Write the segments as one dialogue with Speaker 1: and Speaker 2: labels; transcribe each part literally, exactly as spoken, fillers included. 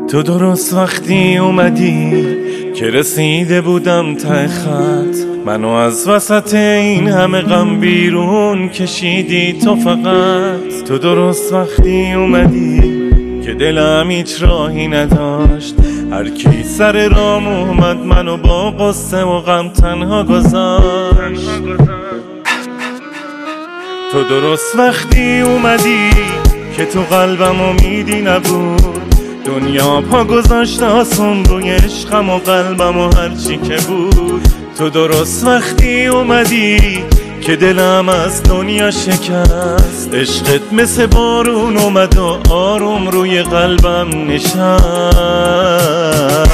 Speaker 1: تو درست وقتی اومدی که رسیده بودم ته خط، منو از وسط این همه غم بیرون کشیدی تو فقط. تو درست وقتی اومدی که دلم هیچ راهی نداشت، هر کی سر رام اومد منو با قصه و غم تنها گذاشت. تو درست وقتی اومدی که تو قلبم امیدی نبود، دنیا پا گذاشت آسون روی عشقم و قلبم و هرچی که بود. تو درست وقتی اومدی که دلم از دنیا شکست، عشقت مثل بارون اومد و آروم روی قلبم نشست.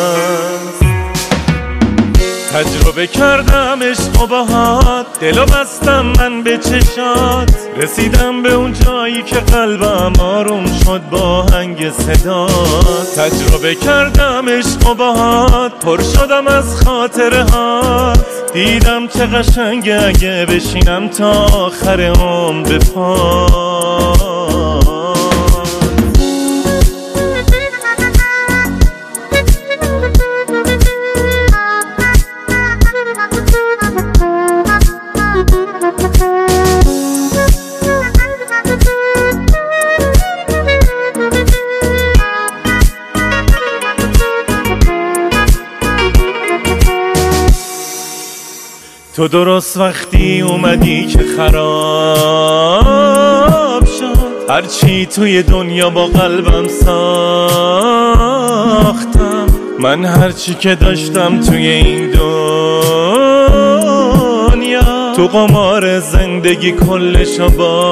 Speaker 1: تجربه کردم عشق و باهات، دلو بستم من به چشات، رسیدم به اون جایی که قلبم آروم شد با آهنگ صدات. تجربه کردم عشق و باهات، پر شدم از خاطره هات، دیدم چه قشنگه اگه بشینم تا آخر عمر به پات. تو درست وقتی اومدی که خراب شد هرچی توی دنیا با قلبم ساختم. من هرچی که داشتم توی این دنیا، تو قمار زندگی کلشو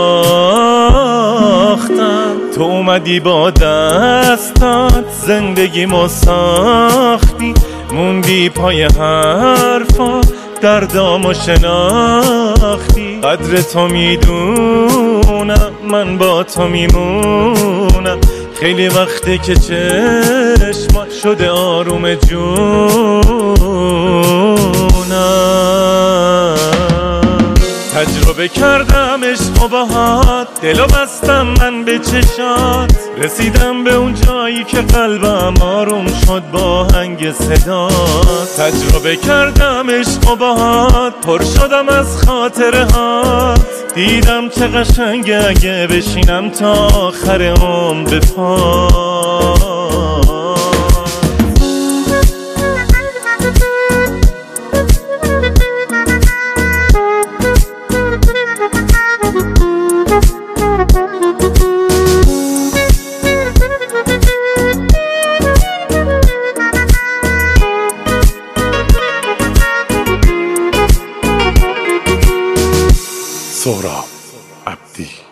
Speaker 1: باختم. تو اومدی با دستات زندگیمو ساختی، موندی پای حرفا دردامو شناختی. قدر تو میدونم من با تو میمونم، خیلی وقته که چشمات شده آروم جونم. تجربه کردم عشق و باهات، دلو بستم من به چشات، رسیدم به اون جایی که قلبم آروم شد با آهنگ صدات. تجربه کردم عشق و باهات، پر شدم از خاطره هات، دیدم چه قشنگه اگه بشینم تا آخر عمر به پات.
Speaker 2: سهراب عبدی.